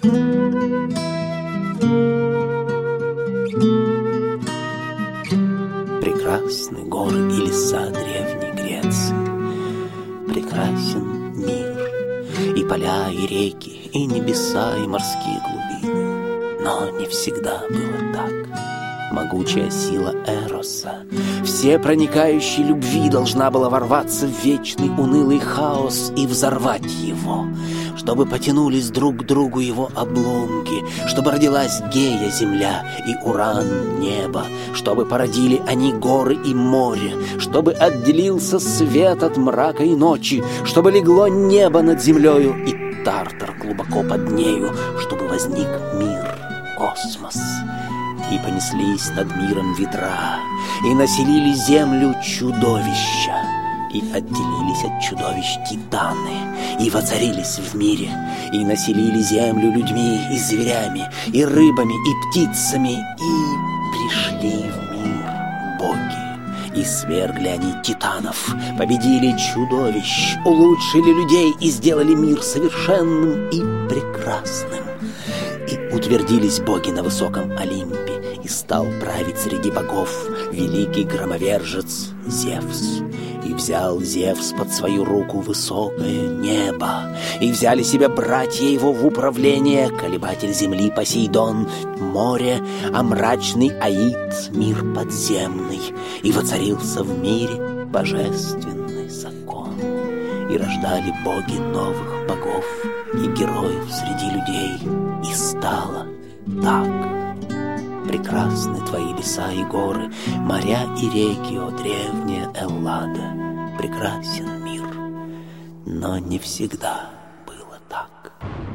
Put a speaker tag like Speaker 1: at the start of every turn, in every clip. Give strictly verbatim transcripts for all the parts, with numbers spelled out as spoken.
Speaker 1: Прекрасны горы и леса древней Греции, прекрасен мир, и поля, и реки, и небеса, и морские глубины. Но не всегда было так. Могучая сила Эроса, всепроникающей любви, должна была ворваться в вечный унылый хаос и взорвать его, чтобы потянулись друг к другу его обломки, чтобы родилась Гея земля и Уран небо, чтобы породили они горы и море, чтобы отделился свет от мрака и ночи, чтобы легло небо над землею и Тартар глубоко под нею, чтобы возник мир, космос. И понеслись над миром ветра, и населили землю чудовища, и отделились от чудовищ титаны, и воцарились в мире, и населили землю людьми и зверями, и рыбами, и птицами, и пришли в мир боги. И свергли они титанов, победили чудовищ, улучшили людей и сделали мир совершенным и прекрасным. И утвердились боги на высоком Олимпе, и стал править среди богов великий громовержец Зевс. И взял Зевс под свою руку высокое небо, и взяли себя братья его в управление колебатель земли Посейдон, море, а мрачный Аид, мир подземный. И воцарился в мире божественный закон, и рождали боги новых богов и героев среди людей. И стало так. Прекрасны твои леса и горы, моря и реки, о древняя Эллада. Прекрасен мир, но не всегда было так.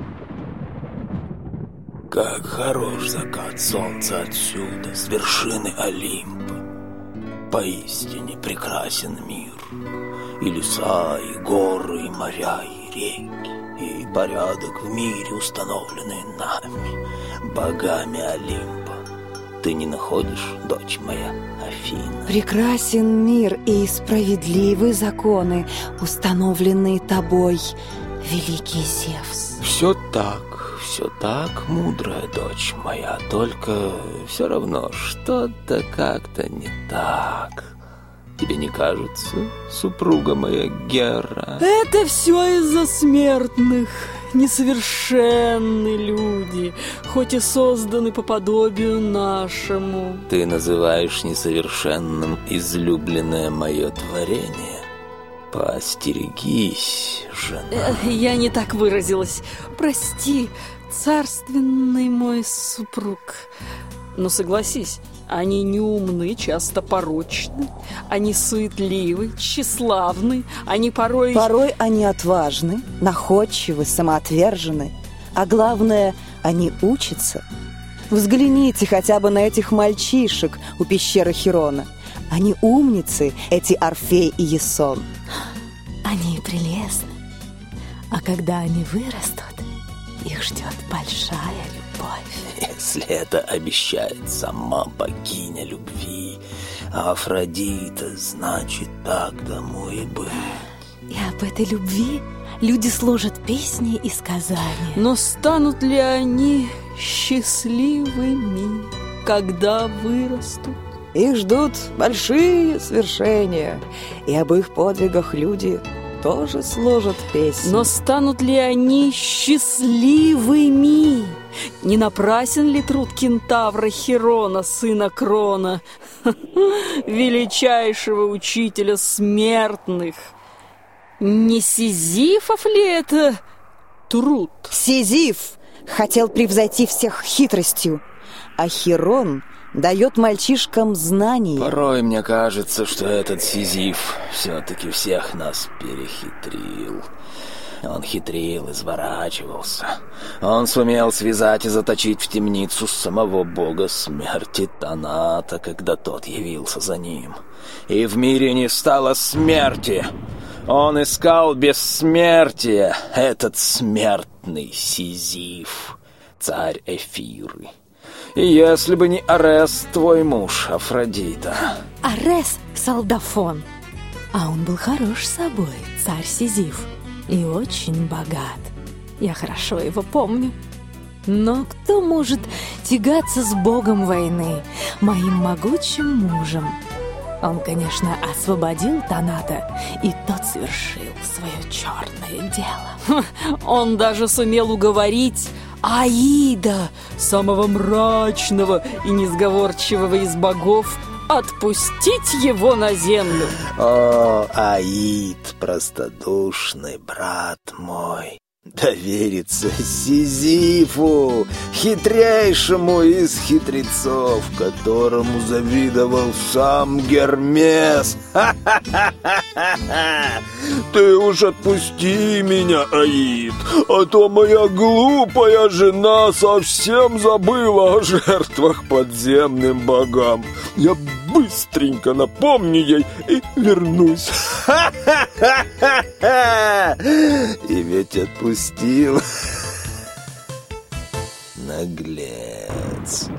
Speaker 2: Как хорош закат солнца отсюда, с вершины Олимпа. Поистине прекрасен мир. И леса, и горы, и моря, и реки, и порядок в мире, установленный нами, богами Олимпа. Ты не находишь, дочь моя Афина?
Speaker 3: Прекрасен мир и справедливы законы, установленные тобой, великий Зевс.
Speaker 2: Все так, все так, мудрая дочь моя, только все равно что-то как-то не так. Тебе не кажется, супруга моя Гера?
Speaker 4: Это все из-за смертных. Несовершенны люди, хоть и созданы по подобию нашему.
Speaker 2: Ты называешь несовершенным излюбленное мое творение? Поостерегись, жена.
Speaker 4: Я не так выразилась. Прости, царственный мой супруг. Но согласись, они неумны, часто порочны. Они суетливы, тщеславны. Они порой...
Speaker 3: Порой они отважны, находчивы, самоотвержены. А главное, они учатся. Взгляните хотя бы на этих мальчишек у пещеры Хирона. Они умницы, эти Орфей и Ясон.
Speaker 5: Они прелестны. А когда они вырастут, их ждет большая любовь.
Speaker 2: Если это обещает сама богиня любви, Афродита, значит, так тому и быть.
Speaker 5: И об этой любви люди сложат песни и сказания.
Speaker 4: Но станут ли они счастливыми, когда вырастут?
Speaker 3: Их ждут большие свершения, и об их подвигах люди тоже сложат песни.
Speaker 4: Но станут ли они счастливыми? Не напрасен ли труд кентавра Хирона, сына Крона, величайшего учителя смертных? Не Сизифов ли это труд?
Speaker 3: Сизиф хотел превзойти всех хитростью, а Хирон дает мальчишкам знания.
Speaker 2: Порой мне кажется, что этот Сизиф все-таки всех нас перехитрил. Он хитрил, изворачивался. Он сумел связать и заточить в темницу самого бога смерти Таната, когда тот явился за ним. И в мире не стало смерти. Он искал бессмертия, этот смертный Сизиф, царь Эфиры. И если бы не Арес, твой муж, Афродита.
Speaker 5: Арес — солдафон. А он был хорош собой, царь Сизиф. И очень богат. Я хорошо его помню. Но кто может тягаться с богом войны, моим могучим мужем? Он, конечно, освободил Таната, и тот совершил свое черное дело.
Speaker 4: Он даже сумел уговорить Аида, самого мрачного и несговорчивого из богов, отпустить его на землю.
Speaker 2: О, Аид, простодушный брат мой, довериться Сизифу, хитрейшему из хитрецов, которому завидовал сам Гермес. Ха-ха-ха-ха-ха! Ты уж отпусти меня, Аид, а то моя глупая жена совсем забыла о жертвах подземным богам. Я быстренько напомню ей и вернусь. Ха-ха-ха-ха-ха! И ведь отпустил. Наглец.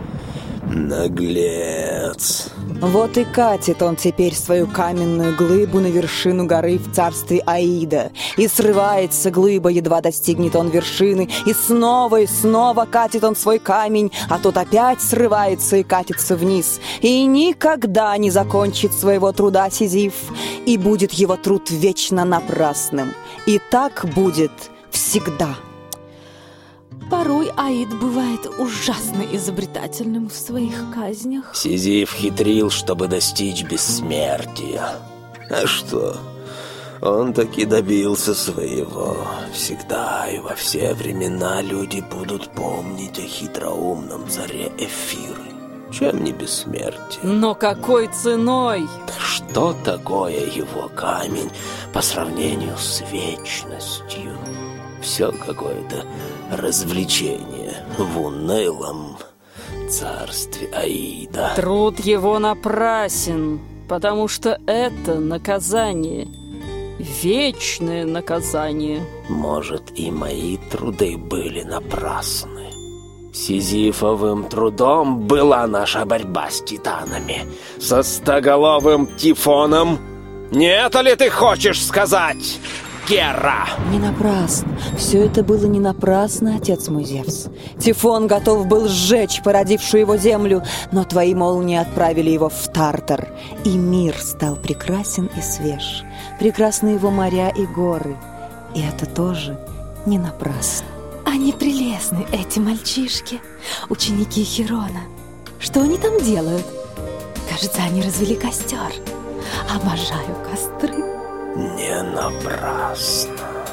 Speaker 2: Наглец.
Speaker 3: Вот и катит он теперь свою каменную глыбу на вершину горы в царстве Аида. И срывается глыба, едва достигнет он вершины, и снова и снова катит он свой камень, а тот опять срывается и катится вниз. И никогда не закончит своего труда Сизиф, и будет его труд вечно напрасным. И так будет всегда.
Speaker 5: Порой Аид бывает ужасно изобретательным в своих казнях.
Speaker 2: Сизиф хитрил, чтобы достичь бессмертия. А что? Он таки добился своего. Всегда и во все времена люди будут помнить о хитроумном царе Эфиры. Чем не бессмертие?
Speaker 4: Но какой ценой?
Speaker 2: Да что такое его камень по сравнению с вечностью? Все какое-то развлечение в унылом царстве Аида.
Speaker 4: Труд его напрасен, потому что это наказание, вечное наказание.
Speaker 2: Может, и мои труды были напрасны. Сизифовым трудом была наша борьба с титанами, со стоголовым Тифоном. Не это ли ты хочешь сказать, Гера?
Speaker 3: Не напрасно. Все это было не напрасно, отец мой Зевс. Тифон готов был сжечь породившую его землю, но твои молнии отправили его в Тартар, и мир стал прекрасен и свеж. Прекрасны его моря и горы. И это тоже не напрасно.
Speaker 5: Они прелестны, эти мальчишки, ученики Хирона. Что они там делают? Кажется, они развели костер. Обожаю костры.
Speaker 2: Не напрасно.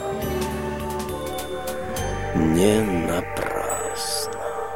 Speaker 2: Не напрасно.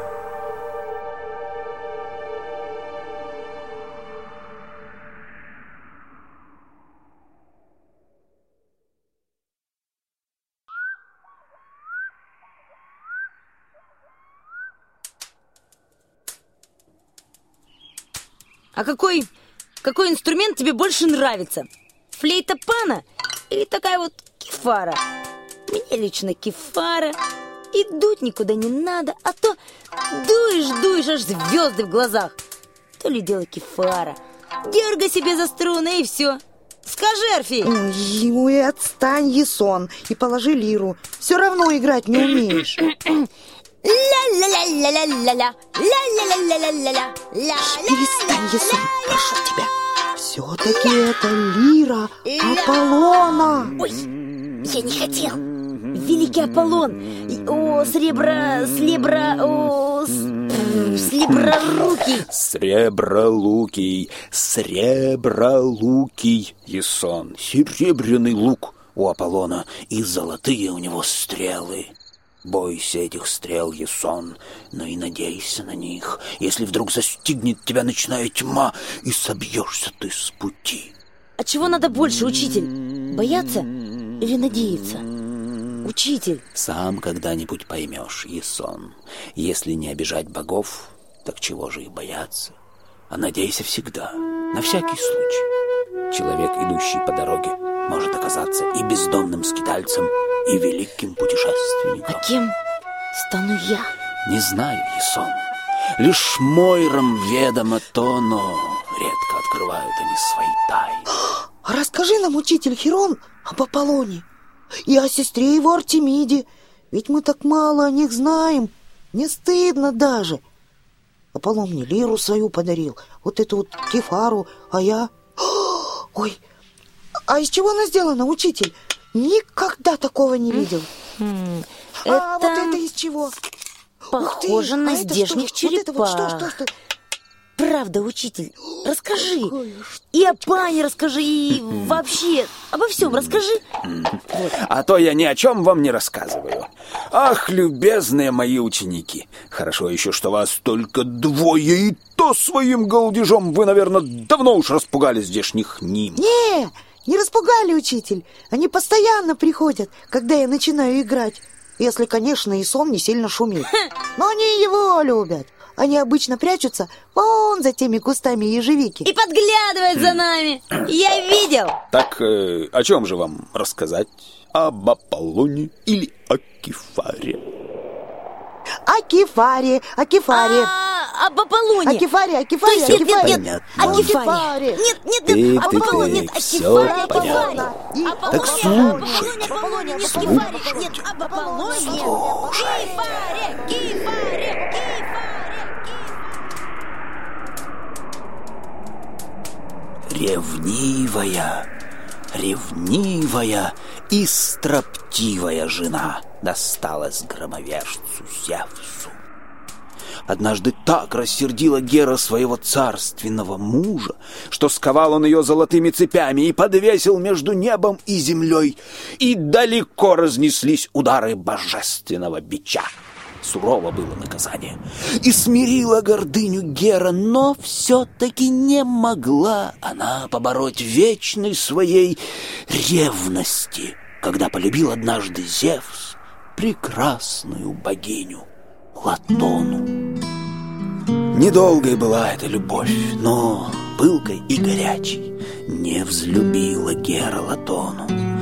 Speaker 6: А какой, какой инструмент тебе больше нравится? Флейта пана или такая вот кефара? Мне лично кефара. И дуть никуда не надо, а то дуешь, дуешь, аж звезды в глазах. То ли дело кефара. Дергай себе за струны и все. Скажи, Орфей.
Speaker 7: Ой, ой, отстань, Ясон, и положи лиру. Все равно играть не умеешь.
Speaker 6: Ля-ля-ля-ля-ля-ля-ля, ля-ля-ля-ля-ля-ля-ля,
Speaker 7: Перестань, Ясон, прошу тебя. Все-таки это лира Аполлона.
Speaker 6: Ой, я не хотел. Великий Аполлон. О, сребро, слебро, о, слеброрукий.
Speaker 1: Сребролукий, сребролукий, Ясон. Серебряный лук у Аполлона, и золотые у него стрелы. Бойся этих стрел, Ясон, но и надейся на них, если вдруг застигнет тебя ночная тьма, и собьешься ты с пути.
Speaker 6: А чего надо больше, учитель? Бояться или надеяться? Учитель.
Speaker 1: Сам когда-нибудь поймешь, Ясон. Если не обижать богов, так чего же их бояться? А надейся всегда, на всякий случай. Человек, идущий по дороге, может оказаться и бездомным скитальцем, и великим путешественником.
Speaker 6: А кем стану я?
Speaker 1: Не знаю, Ясон. Лишь Мойрам ведомо то, но редко открывают они свои тайны.
Speaker 7: А расскажи нам, учитель Хирон, об Аполлоне и о сестре его Артемиде. Ведь мы так мало о них знаем. Не стыдно даже. Аполлон мне лиру свою подарил, вот эту вот кефару, а я... Ой, а из чего она сделана, учитель? Никогда такого не видел.
Speaker 6: М-м,
Speaker 7: А
Speaker 6: это
Speaker 7: вот это из чего?
Speaker 6: похоже на
Speaker 7: а это
Speaker 6: здешних
Speaker 7: что? Вот это вот что,
Speaker 6: черепах.
Speaker 7: что, что?
Speaker 6: Правда, учитель, расскажи. И о пане расскажи, и вообще обо всем расскажи.
Speaker 2: А то я ни о чем вам не рассказываю. Ах, любезные мои ученики, хорошо еще, что вас только двое, и то своим голдежом вы, наверное, давно уж распугали здешних ним.
Speaker 7: Не, не распугали, учитель. Они постоянно приходят, когда я начинаю играть. Если, конечно, и сон не сильно шумит. Но они его любят. Они обычно прячутся вон за теми кустами ежевики.
Speaker 6: И подглядывает за нами. Я видел.
Speaker 2: Так э, о чем же вам рассказать? Об Аполлоне или о Кефаре?
Speaker 7: О Кефаре, о Кефаре.
Speaker 6: А, об Аполлоне.
Speaker 7: О Кефаре, о
Speaker 6: То
Speaker 7: Кефаре,
Speaker 6: есть
Speaker 7: о
Speaker 6: нет, нет,
Speaker 7: Кефаре.
Speaker 6: нет,
Speaker 2: Понятно.
Speaker 6: о Кефаре. Нет, нет,
Speaker 2: Ты,
Speaker 6: нет, об
Speaker 2: ты,
Speaker 6: Аполлоне,
Speaker 2: ты,
Speaker 6: нет, о
Speaker 2: всё
Speaker 6: Кефаре, о
Speaker 2: понятно.
Speaker 6: Кефаре.
Speaker 2: Так слушай.
Speaker 6: Аполлоне, Аполлоне, нет, Кефаре, нет, об Аполлоне. Кефаре, Кефаре, Кефаре,
Speaker 1: Ревнивая, ревнивая и строптивая жена досталась громовержцу Зевсу. Однажды так рассердила Гера своего царственного мужа, что сковал он ее золотыми цепями и подвесил между небом и землей, и далеко разнеслись удары божественного бича. Сурово было наказание. И смирила гордыню Гера, но все-таки не могла она побороть вечной своей ревности, когда полюбил однажды Зевс прекрасную богиню Латону. Недолгой была эта любовь, но пылкой и горячей не взлюбила Гера Латону.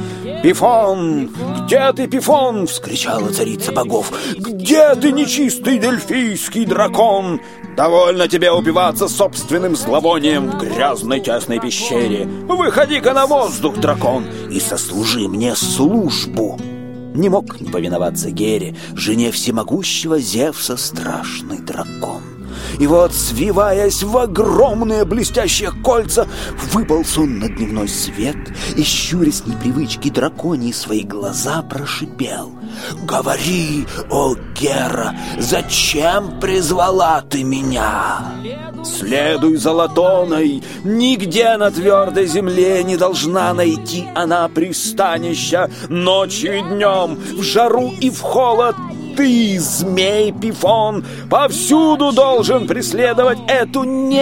Speaker 1: «Пифон! Где ты, Пифон?» — вскричала царица богов. «Где ты, нечистый дельфийский дракон? Довольно тебе убиваться собственным зловонием в грязной тесной пещере. Выходи-ка на воздух, дракон, и сослужи мне службу!» Не мог не повиноваться Гере, жене всемогущего Зевса, страшный дракон. И вот, свиваясь в огромные блестящие кольца, выполз он на дневной свет и, щурясь непривычки драконьи, свои глаза прошипел: «Говори, о Гера, зачем призвала ты меня?» «Следуй за Латоной, нигде на твердой земле не должна найти она пристанища ночью и днем, в жару и в холод. Ты, змей Пифон, повсюду должен преследовать эту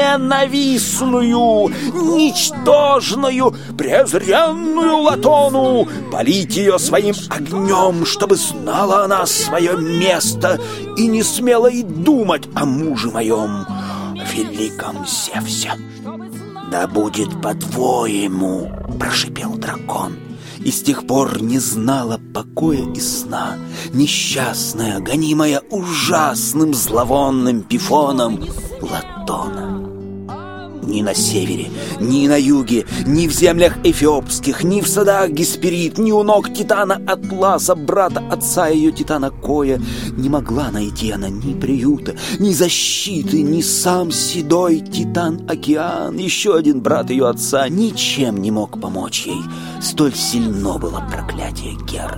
Speaker 1: ненавистную, ничтожную, презренную Латону, полить ее своим огнем, чтобы знала она свое место и не смела и думать о муже моем, великом Зевсе». «Да будет по-твоему», — прошипел дракон. И с тех пор не знала покоя и сна несчастная, гонимая ужасным зловонным Пифоном Латона. Ни на севере, ни на юге, ни в землях эфиопских, ни в садах Гесперид, ни у ног Титана Атласа, брата отца ее Титана Коя, не могла найти она ни приюта, ни защиты, ни сам седой Титан Океан, еще один брат ее отца, ничем не мог помочь ей. Столь сильно было проклятие Геры.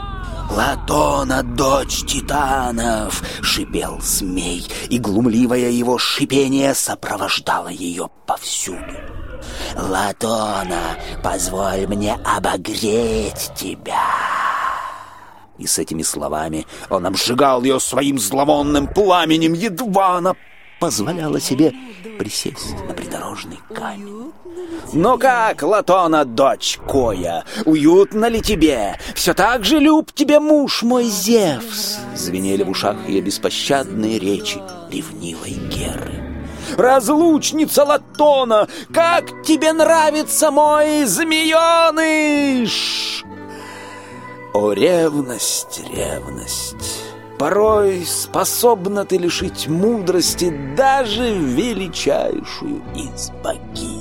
Speaker 1: «Латона, дочь титанов!» — шипел змей, и глумливое его шипение сопровождало ее повсюду. «Латона, позволь мне обогреть тебя!» И с этими словами он обжигал ее своим зловонным пламенем, едва она позволяла себе присесть на придорожный камень. «Ну как, Латона, дочь Коя, уютно ли тебе? Все так же люб тебе муж мой Зевс!» Звенели в ушах ее беспощадные речи ревнивой Геры. «Разлучница Латона, как тебе нравится мой змееныш?» О, ревность, ревность! Порой способна ты лишить мудрости даже величайшую из богинь.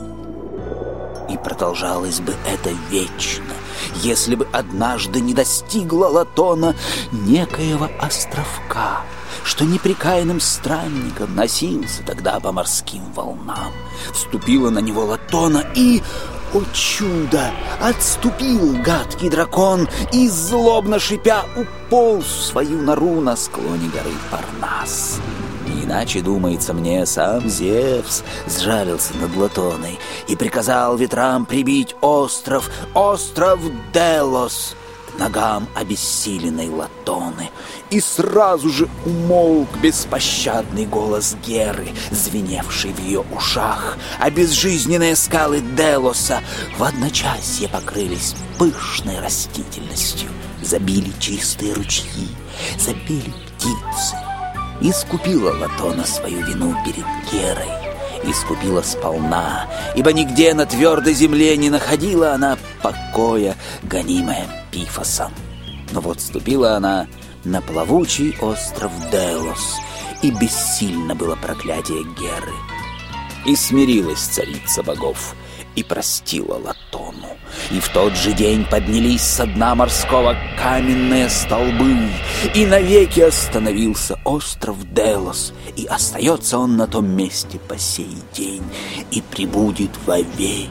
Speaker 1: И продолжалось бы это вечно, если бы однажды не достигла Латона некоего островка, что непрекаянным странником носился тогда по морским волнам. Вступила на него Латона и... О чудо! Отступил гадкий дракон и, злобно шипя, уполз в свою нору на склоне горы Парнас. Не иначе, думается мне, сам Зевс сжалился над Латоной и приказал ветрам прибить остров, остров Делос, к ногам обессиленной Латоны. И сразу же умолк беспощадный голос Геры, звеневший в ее ушах, а безжизненные скалы Делоса в одночасье покрылись пышной растительностью, забили чистые ручьи, забили птицы. Искупила Латона свою вину перед Герой, искупила сполна, ибо нигде на твердой земле не находила она покоя, гонимая Пифосом. Но вот ступила она на плавучий остров Делос, и бессильно было проклятие Геры. И смирилась царица богов, и простила Латону. И в тот же день поднялись со дна морского каменные столбы, и навеки остановился остров Делос, и остается он на том месте по сей день, и пребудет вовеки.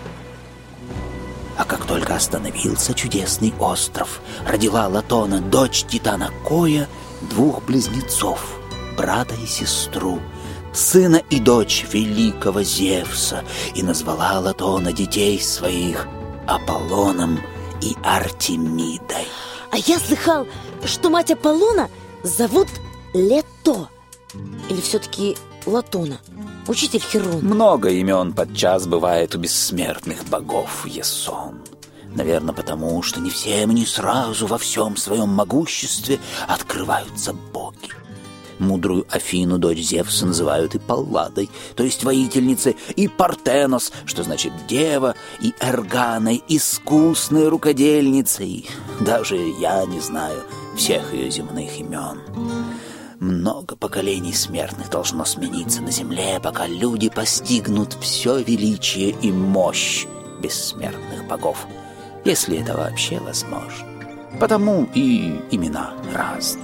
Speaker 1: А как только остановился чудесный остров, родила Латона, дочь Титана Коя, двух близнецов, брата и сестру, сына и дочь великого Зевса, и назвала Латона детей своих Аполлоном и Артемидой.
Speaker 6: А я слыхал, что мать Аполлона зовут Лето. Или все-таки Латона? Учитель Хирон.
Speaker 1: Много имен подчас бывает у бессмертных богов, Ясон. Наверное, потому что не всем, не сразу во всем своем могуществе открываются боги. Мудрую Афину, дочь Зевса, называют и Палладой, то есть воительницей, и Партенос, что значит дева, и Эрганой, искусной рукодельницей. Даже я не знаю всех ее земных имен. Много поколений смертных должно смениться на земле, пока люди постигнут все величие и мощь бессмертных богов, если это вообще возможно. Потому и имена разные.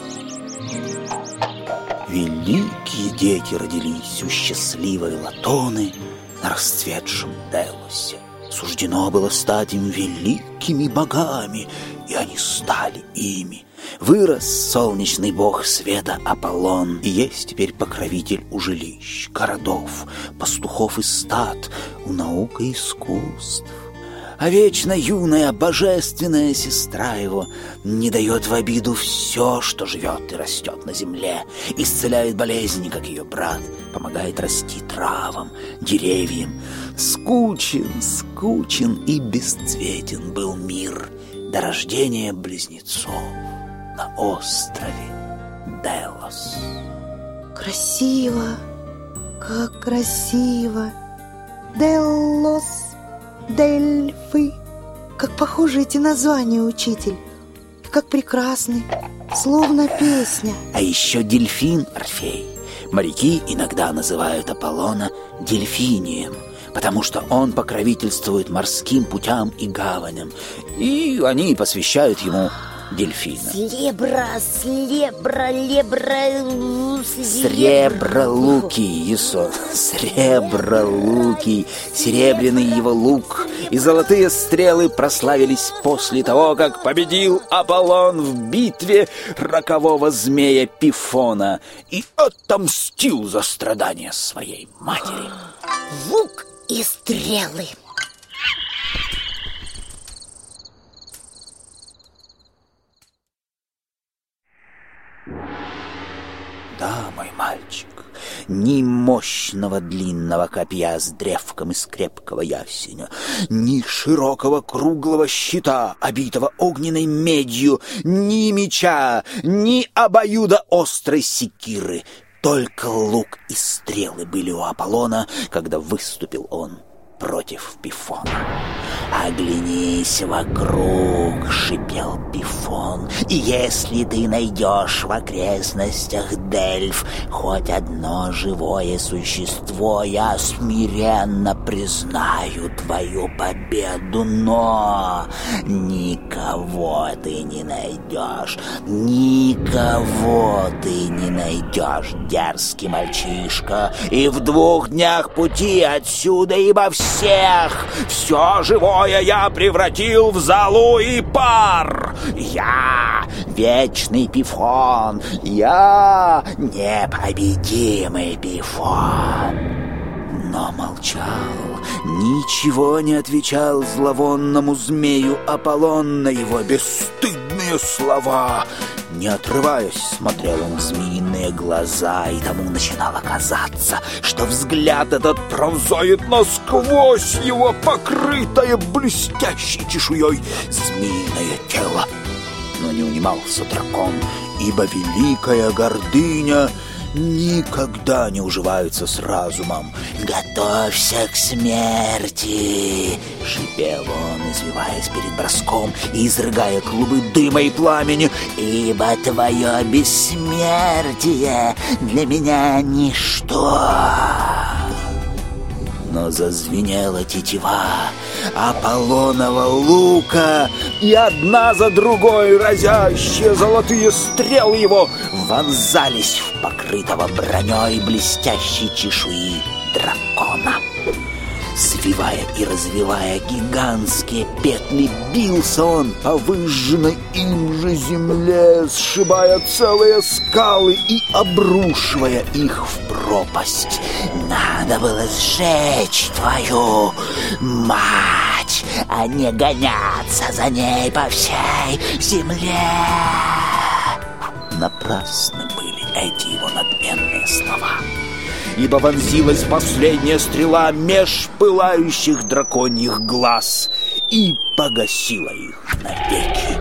Speaker 1: Великие дети родились у счастливой Латоны на расцветшем Делосе. Суждено было стать им великими богами, и они стали ими. Вырос солнечный бог света Аполлон, и есть теперь покровитель у жилищ, городов, пастухов и стад, у наук и искусств. А вечно юная божественная сестра его не дает в обиду все, что живет и растет на земле, исцеляет болезни, как ее брат, помогает расти травам, деревьям. Скучен, скучен и бесцветен был мир до рождения близнецов на острове Делос.
Speaker 7: Красиво, как красиво. Делос, Дельфы. Как похожи эти названия, учитель. Как прекрасны, словно песня.
Speaker 1: А еще дельфин Орфей. Моряки иногда называют Аполлона дельфинием, потому что он покровительствует морским путям и гаваням, и они посвящают ему дельфина.
Speaker 6: Слебра, слебра, лебра...
Speaker 1: Сребролукий, Ясон, Сребролукий, серебряный его лук и золотые стрелы прославились после того, как победил Аполлон в битве рокового змея Пифона и отомстил за страдания своей матери.
Speaker 6: Лук и стрелы.
Speaker 1: Да, мой мальчик, ни мощного длинного копья с древком из крепкого ясеня, ни широкого круглого щита, обитого огненной медью, ни меча, ни обоюда острой секиры. Только лук и стрелы были у Аполлона, когда выступил он против Пифона. «Оглянись вокруг», — шипел Пифон, «и если ты найдешь в окрестностях Дельф хоть одно живое существо, я смиренно признаю твою победу, но никого ты не найдешь, никого ты не найдешь, дерзкий мальчишка, и в двух днях пути отсюда, ибо всех, все живое я превратил в золу и пар. Я вечный Пифон, я непобедимый Пифон». Но молчал, ничего не отвечал зловонному змею Аполлон на его бесстыдные слова. Не отрываясь, смотрел он в змеиные глаза, и тому начинало казаться, что взгляд этот пронзает насквозь его покрытое блестящей чешуей змеиное тело. Но не унимался дракон, ибо великая гордыня никогда не уживается с разумом. «Готовься к смерти!» — шипел он, извиваясь перед броском и изрыгая клубы дыма и пламени. «Ибо твое бессмертие для меня ничто!» Но зазвенела тетива Аполлонова лука, и одна за другой разящие золотые стрелы его вонзались в покрытого броней блестящей чешуи дракона. Свивая и развивая гигантские петли, бился он по выжженной им же земле, сшибая целые скалы и обрушивая их в пропасть. «Надо было сжечь твою мать, а не гоняться за ней по всей земле!» Напрасны были эти его надменные слова, ибо вонзилась последняя стрела меж пылающих драконьих глаз и погасила их навеки.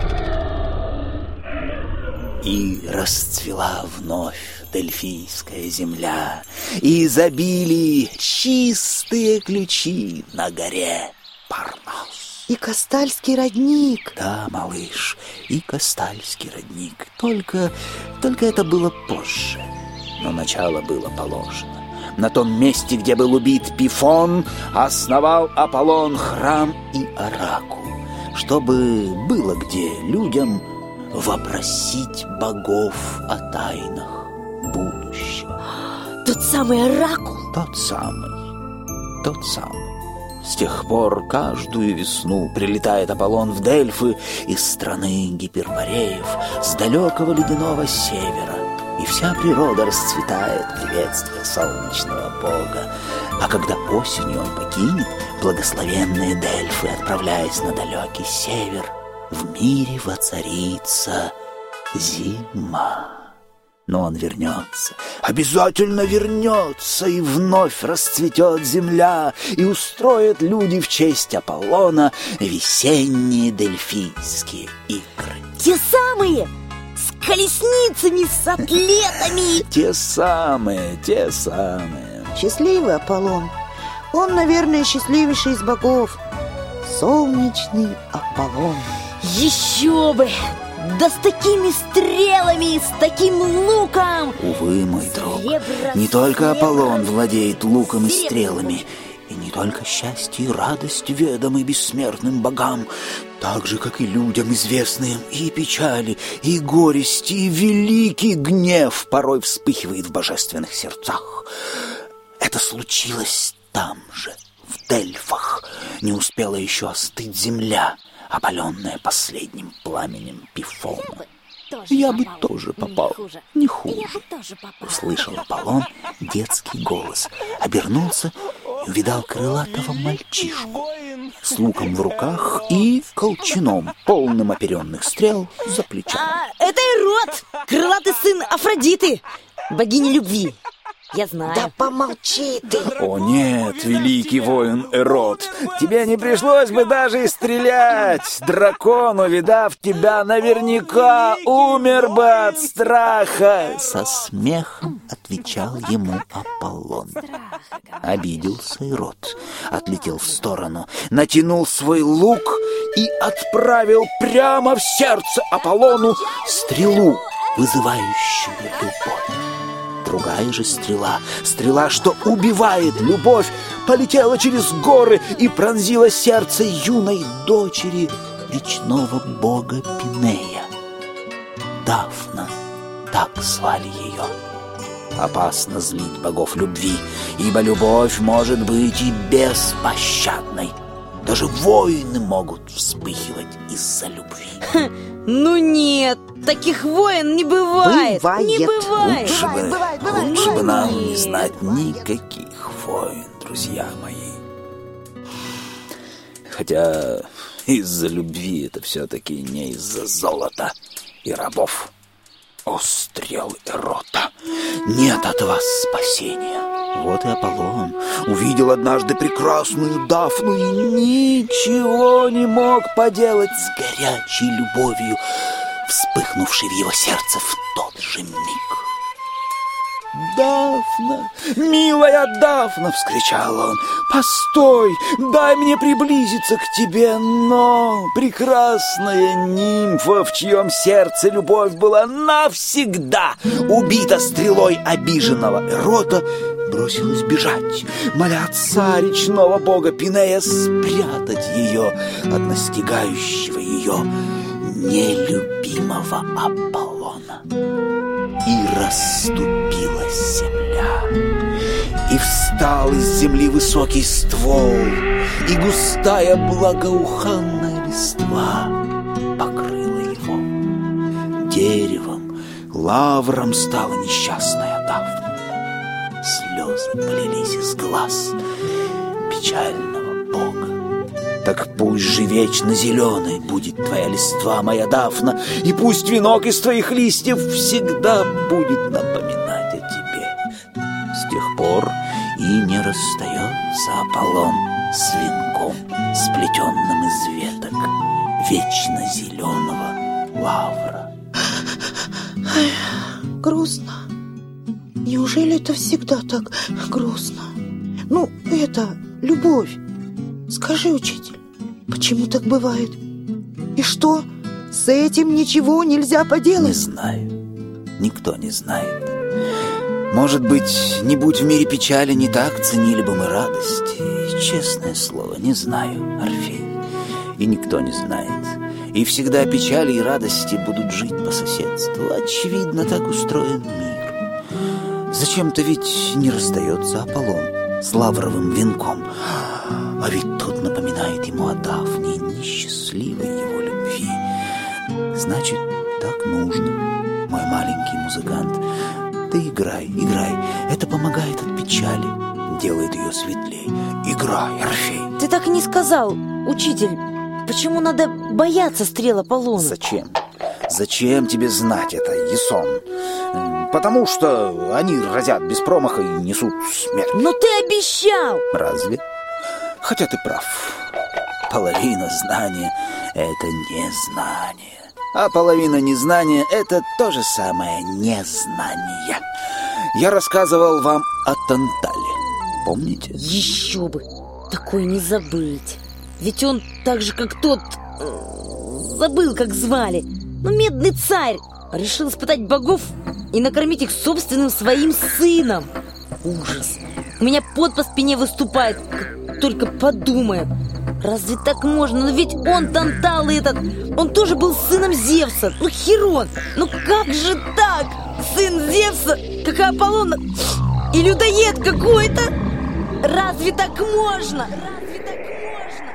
Speaker 1: И расцвела вновь Дельфийская земля, и забили чистые ключи на горе Парнас.
Speaker 7: И Кастальский родник.
Speaker 1: Да, малыш, и Кастальский родник. Только, только это было позже. Но начало было положено. На том месте, где был убит Пифон, основал Аполлон храм и оракул, чтобы было где людям вопросить богов о тайнах будущего.
Speaker 6: Тот самый оракул?
Speaker 1: Тот самый, тот самый. С тех пор каждую весну прилетает Аполлон в Дельфы из страны Гипербореев, с далекого ледяного севера, и вся природа расцветает в приветствие солнечного бога. А когда осенью он покинет благословенные Дельфы, отправляясь на далекий север, в мире воцарится зима. Но он вернется, обязательно вернется, и вновь расцветет земля, и устроят люди в честь Аполлона весенние дельфийские игры.
Speaker 6: Те самые! С колесницами, с атлетами!
Speaker 1: Те самые, те самые.
Speaker 7: Счастливый Аполлон. Он, наверное, счастливейший из богов. Солнечный Аполлон.
Speaker 6: Еще бы! Да с такими стрелами, с таким луком!
Speaker 1: Увы, мой друг, не только Аполлон владеет луком и стрелами, и не только счастье и радость ведомы бессмертным богам, так же, как и людям известным и печали, и горести, и великий гнев порой вспыхивает в божественных сердцах. Это случилось там же, в Дельфах. Не успела еще остыть земля, опаленная последним пламенем Пифона. «Я бы тоже попал, не хуже», — услышал Аполлон детский голос, обернулся и увидал крылатого мальчишку с луком в руках и колчаном, полным оперенных стрел, за плечами.
Speaker 6: А, это Ирод, крылатый сын Афродиты, богини любви. Я знаю.
Speaker 7: Да помолчи ты.
Speaker 2: О нет, великий воин Эрот, тебе не пришлось бы даже и стрелять. Дракон, увидав тебя, наверняка умер бы от страха.
Speaker 1: Со смехом отвечал ему Аполлон. Обиделся Эрот, отлетел в сторону, натянул свой лук и отправил прямо в сердце Аполлону стрелу, вызывающую любовь. Другая же стрела, стрела, что убивает любовь, полетела через горы и пронзила сердце юной дочери речного бога Пинея. Дафна, так звали ее. Опасно злить богов любви, ибо любовь может быть и беспощадной. Даже воины могут вспыхивать из-за любви.
Speaker 6: Ну нет, таких войн не бывает.
Speaker 7: Бывает.
Speaker 6: Не бывает.
Speaker 2: Лучше бы,
Speaker 7: бывает, бывает,
Speaker 2: лучше бы
Speaker 7: бывает.
Speaker 2: нам не знать никаких войн, друзья мои. Хотя из-за любви это все-таки не из-за золота и рабов.
Speaker 1: О, стрелы Эрота, нет от вас спасения. Вот и Аполлон увидел однажды прекрасную Дафну и ничего не мог поделать с горячей любовью, вспыхнувшей в его сердце в тот же миг.
Speaker 2: «Дафна, милая Дафна!» — вскричал он. «Постой, дай мне приблизиться к тебе!» Но прекрасная нимфа, в чьем сердце любовь была навсегда убита стрелой обиженного Эрота, бросилась бежать, моля отца речного бога Пинея спрятать ее от настигающего ее нелюбимого Аполлона. И расступилась земля, и встал из земли высокий ствол, и густая благоуханная листва покрыла его. Деревом, лавром стала несчастная Дафна. Слезы полились из глаз печального бога. Так пусть же вечно зеленой будет твоя листва, моя Дафна, и пусть венок из твоих листьев всегда будет напоминать о тебе. С тех пор и не расстается Аполлон с венком, сплетенным из веток вечно зеленого лавра.
Speaker 7: Ай, грустно. Неужели это всегда так грустно? Ну, это любовь. Скажи, учитель, почему так бывает? И что, с этим ничего нельзя поделать?
Speaker 1: Не знаю, никто не знает. Может быть, не будь в мире печали, не так ценили бы мы радости. И, честное слово, не знаю, Орфей, и никто не знает. И всегда печали и радости будут жить по соседству. Очевидно, так устроен мир. Зачем-то ведь не расстается Аполлон с лавровым венком. А ведь тот напоминает ему о Дафне и несчастливой его любви. Значит, так нужно, мой маленький музыкант. Ты играй, играй. Это помогает от печали, делает ее светлей. Играй, Орфей.
Speaker 6: Ты так и не сказал, учитель, почему надо бояться стрел Аполлона?
Speaker 2: Зачем? Зачем тебе знать это, Ясон? Потому что они разят без промаха и несут смерть.
Speaker 6: Но ты обещал!
Speaker 2: Разве? Хотя ты прав. Половина знания — это незнание. А половина незнания — это то же самое незнание. Я рассказывал вам о Тантале. Помните?
Speaker 6: Еще бы! Такое не забыть. Ведь он так же, как тот... э, забыл, как звали. Ну, медный царь решил испытать богов и накормить их собственным своим сыном. Ужас! У меня пот по спине выступает, как только подумаю. Разве так можно? Но ведь он, Тантал этот, он тоже был сыном Зевса. Ну, Херон, ну как же так? Сын Зевса, как и Аполлона, и людоед какой-то? Разве так можно? Разве так можно?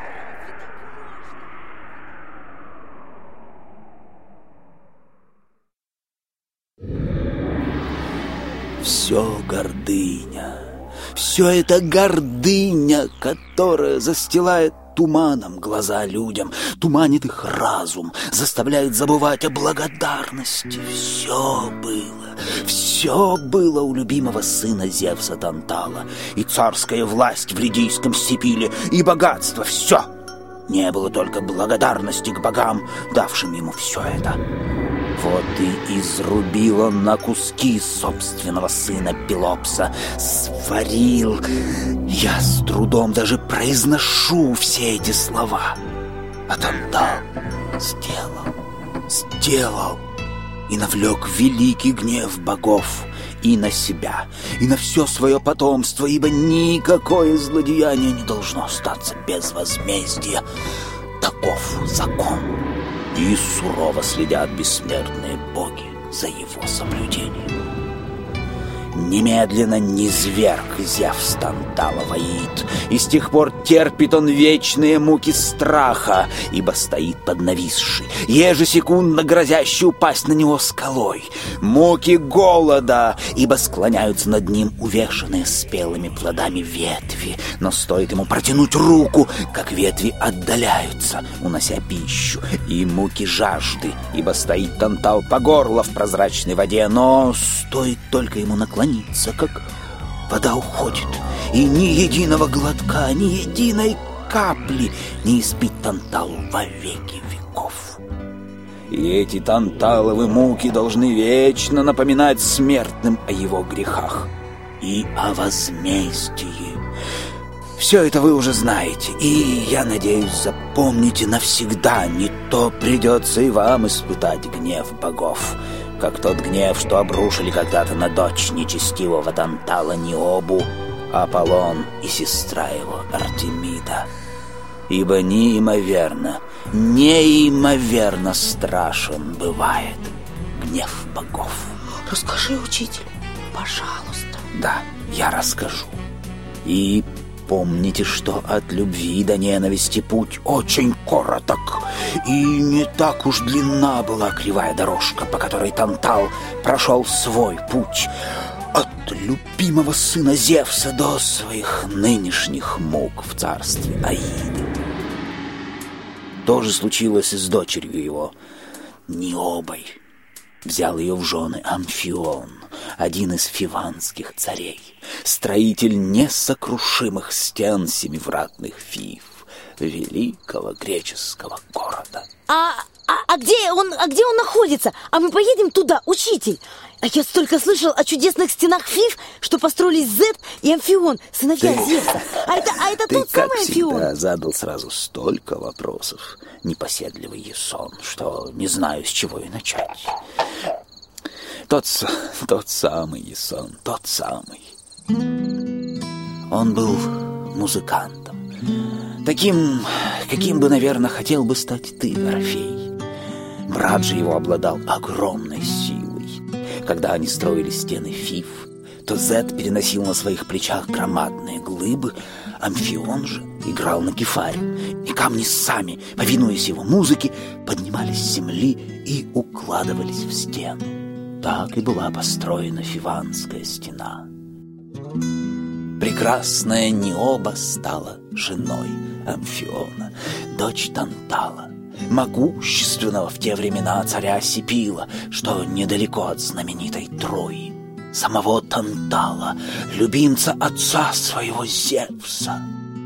Speaker 1: Все гордыня, все это гордыня, которая застилает
Speaker 2: туманом глаза людям, туманит их разум, заставляет забывать о благодарности. Все было, все было у любимого сына Зевса Тантала, и царская власть в Лидийском Сипиле, и богатство, все. Не было только благодарности к богам, давшим ему все это. Вот и изрубил он на куски собственного сына Пелопса, сварил. Я с трудом даже произношу все эти слова. А Тантал сделал, сделал и навлек великий гнев богов и на себя, и на все свое потомство, ибо никакое злодеяние не должно остаться без возмездия. Таков закон. И сурово следят бессмертные боги за его соблюдением. Немедленно низверг Зевс Тантала воит, и с тех пор терпит он вечные муки страха, ибо стоит под нависшей, ежесекундно грозящей упасть на него скалой. Муки голода, ибо склоняются над ним увешанные спелыми плодами ветви, но стоит ему протянуть руку, как ветви отдаляются, унося пищу. И муки жажды, ибо стоит Тантал по горло в прозрачной воде, но стоит только ему наклониться, как вода уходит, и ни единого глотка, ни единой капли не испить Танталу во веки веков. И эти танталовы муки должны вечно напоминать смертным о его грехах и о возмездии. Все это вы уже знаете, и, я надеюсь, запомните навсегда, не то придется и вам испытать гнев богов, как тот гнев, что обрушили когда-то на дочь нечестивого Тантала Необу, Аполлон и сестра его Артемида. Ибо неимоверно, неимоверно страшен бывает гнев богов.
Speaker 7: Расскажи, учитель, пожалуйста.
Speaker 2: Да, я расскажу. И помните, что от любви до ненависти путь очень короток, и не так уж длинна была кривая дорожка, по которой Тантал прошел свой путь от любимого сына Зевса до своих нынешних мук в царстве Аиды. То же случилось и с дочерью его, Необой. Взял ее в жены Амфион, один из фиванских царей, строитель несокрушимых стен семивратных Фив, великого греческого города.
Speaker 6: А, а, а, где он, а где он находится? А мы поедем туда, учитель? А я столько слышал о чудесных стенах Фив, что построили Зет и Амфион, сыновья
Speaker 2: ты,
Speaker 6: Зевса. А это, а это
Speaker 2: ты,
Speaker 6: тот самый
Speaker 2: как
Speaker 6: Амфион?
Speaker 2: всегда, задал сразу столько вопросов, непоседливый Ясон, что не знаю, с чего и начать. Тот, тот самый Ясон, тот самый. Он был музыкантом. Таким, каким бы, наверное, хотел бы стать ты, Орфей. Брат же его обладал огромной силой. Когда они строили стены Фив, то Зет переносил на своих плечах громадные глыбы, Амфион же играл на кефаре, и камни сами, повинуясь его музыке, поднимались с земли и укладывались в стену. Так и была построена Фиванская стена. Прекрасная Необа стала женой Амфиона, дочь Тантала, могущественного в те времена царя Сипила, что недалеко от знаменитой Трои, самого Тантала, любимца отца своего Зевса.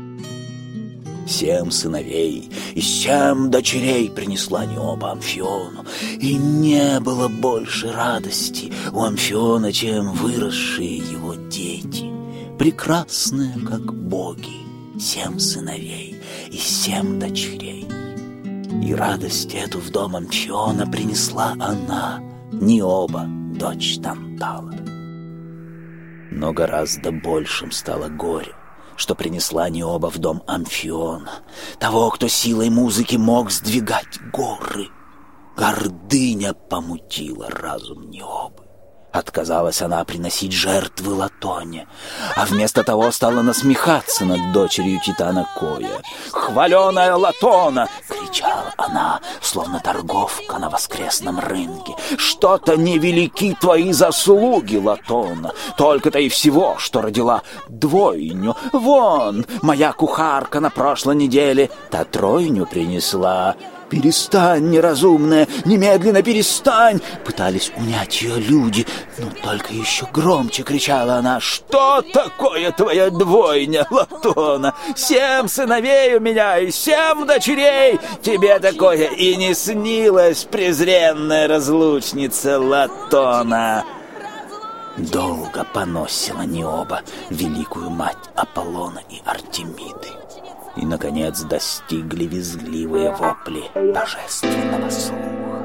Speaker 2: Семь сыновей и семь дочерей принесла Необа Амфиону, и не было больше радости у Амфиона, чем выросшие его дети, прекрасные, как боги, семь сыновей и семь дочерей. И радость эту в дом Амфиона принесла она, Необа, дочь Тантала. Но гораздо большим стало горе, что принесла Необа в дом Амфиона, того, кто силой музыки мог сдвигать горы. Гордыня помутила разум Необы.
Speaker 1: Отказалась она приносить жертвы Латоне, а вместо того стала насмехаться над дочерью Титана Коя. «Хваленая Латона!» — кричала она, словно торговка на воскресном рынке. «Что-то невелики твои заслуги, Латона! Только-то и всего, что родила двойню. Вон, моя кухарка на прошлой неделе та тройню принесла». «Перестань, неразумная, немедленно перестань!» Пытались унять ее люди, но только еще громче кричала она. «Что такое твоя двойня, Латона? Семь сыновей у меня и семь дочерей! Тебе такое и не снилось, презренная разлучница Латона!» Долго поносила Необа, великую мать Аполлона и Артемиды. И, наконец, достигли визгливые вопли божественного слуха.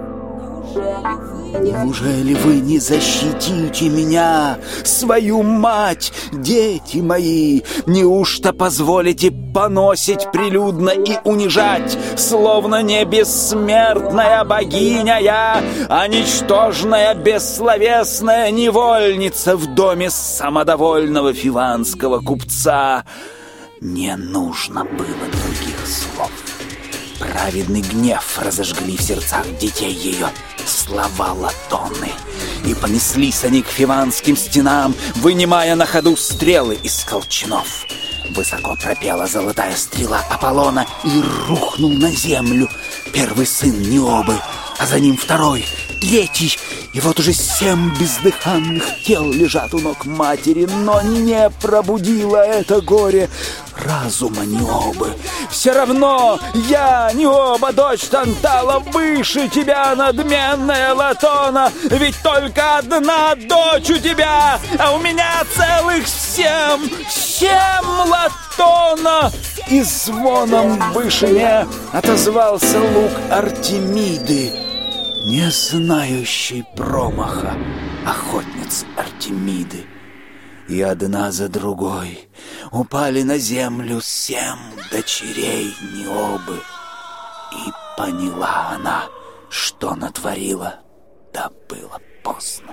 Speaker 1: «Неужели вы не защитите меня, свою мать, дети мои? Неужто позволите поносить прилюдно и унижать, словно не бессмертная богиня я, а ничтожная бессловесная невольница в доме самодовольного фиванского купца?» Не нужно было других слов. Праведный гнев разожгли в сердцах детей ее слова Латоны, и понеслись они к фиванским стенам, вынимая на ходу стрелы из колчанов. Высоко пропела золотая стрела Аполлона и рухнул на землю первый сын Необы, а за ним второй, третий. И вот уже семь бездыханных тел лежат у ног матери, но не пробудило это горе разума Необы. «Все равно я, Необа, дочь Тантала, выше тебя, надменная Латона, ведь только одна дочь у тебя, а у меня целых семь, семь Латона!» И звоном в вышине отозвался лук Артемиды, не знающий промаха охотниц Артемиды. И одна за другой упали на землю семь дочерей Необы. И поняла она, что натворила, да было поздно.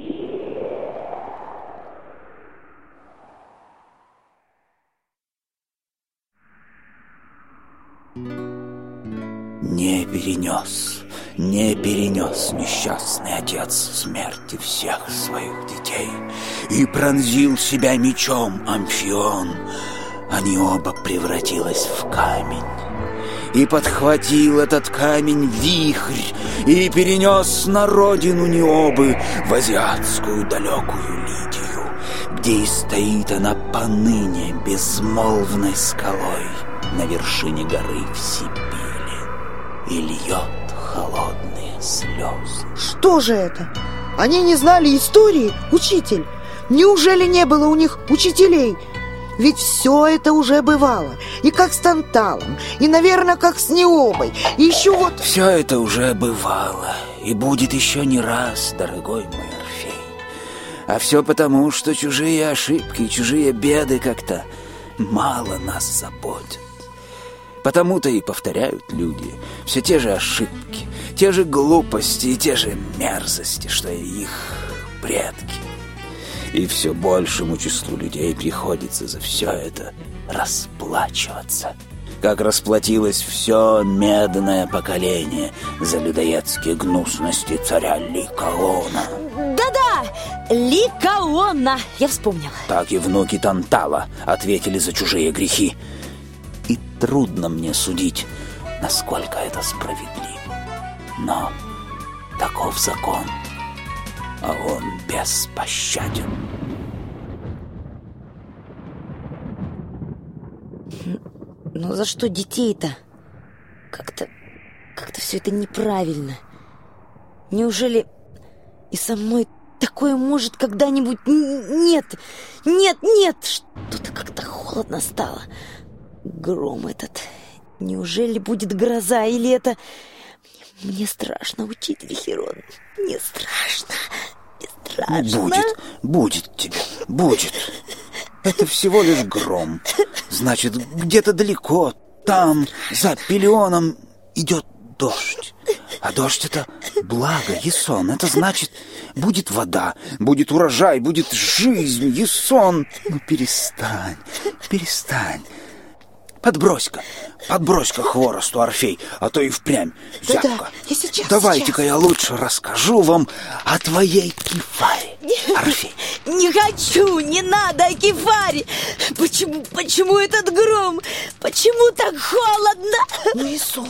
Speaker 1: Не перенес, не перенес несчастный отец смерти всех своих детей и пронзил себя мечом Амфион. Они оба превратилась в камень. И подхватил этот камень вихрь и перенес на родину Необы, в азиатскую далекую Лидию, где и стоит она поныне безмолвной скалой на вершине горы в Сибири и льет холодные слезы.
Speaker 7: Что же это? Они не знали истории, учитель? Неужели не было у них учителей? Ведь все это уже бывало. И как с Танталом, и, наверное, как с Необой. И еще вот...
Speaker 1: Все это уже бывало. И будет еще не раз, дорогой мой Орфей. А все потому, что чужие ошибки, чужие беды как-то мало нас заботят. Потому-то и повторяют люди все те же ошибки, те же глупости и те же мерзости, что и их предки. И все большему числу людей приходится за все это расплачиваться, как расплатилось все медное поколение за людоедские гнусности царя Ликаона.
Speaker 6: Да-да, Ликаона, я вспомнила.
Speaker 1: Так и внуки Тантала ответили за чужие грехи. И трудно мне судить, насколько это справедливо. Но таков закон, а он беспощаден.
Speaker 6: Но за что детей-то? Как-то, как-то все это неправильно. Неужели и со мной такое может когда-нибудь? Нет, нет, нет, что-то как-то холодно стало. Гром этот. Неужели будет гроза, или это... Мне страшно, учитель Хирон. Мне страшно. Мне страшно.
Speaker 1: Будет, будет тебе, будет. Это всего лишь гром. Значит, где-то далеко, там, за Пелионом, идет дождь.
Speaker 8: А дождь — это благо, Ясон. Это значит, будет вода, будет урожай, будет жизнь, Ясон. Ну, перестань, перестань. Подбрось-ка, подбрось-ка хворосту, Орфей, а то и впрямь зябко.
Speaker 7: Да-да, я сейчас,
Speaker 8: Давайте-ка я лучше расскажу вам о твоей Кефаре, Орфей.
Speaker 6: Не хочу, не надо о Кефаре. Почему, почему этот гром? Почему так холодно?
Speaker 7: Ну, Ясон,